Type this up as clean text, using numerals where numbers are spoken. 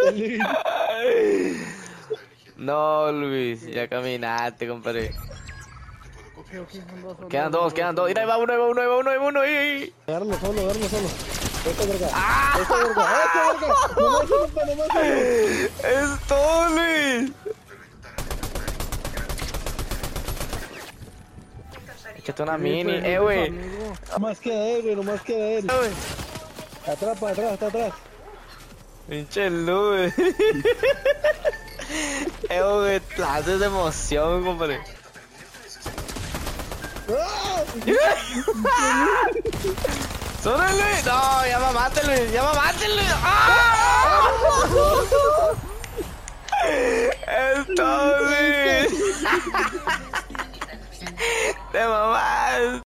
No, Luis, ya caminaste, compadre. Ok, son dos, Quedan dos. Mira, ahí va uno. Agárralo solo. Vete, verga. ¡Ah! Verga. Nomás uno. ¡Es todo, Luis! Échate una mini, güey. Nomás queda él. Atrás, está atrás. Pinche Luis. Güey, la haces de emoción, compadre. ¡Solo Luis! No, ya mamaste, Luis. ¡Ah! ¡Es todo, Luis! ¡Te mamaste!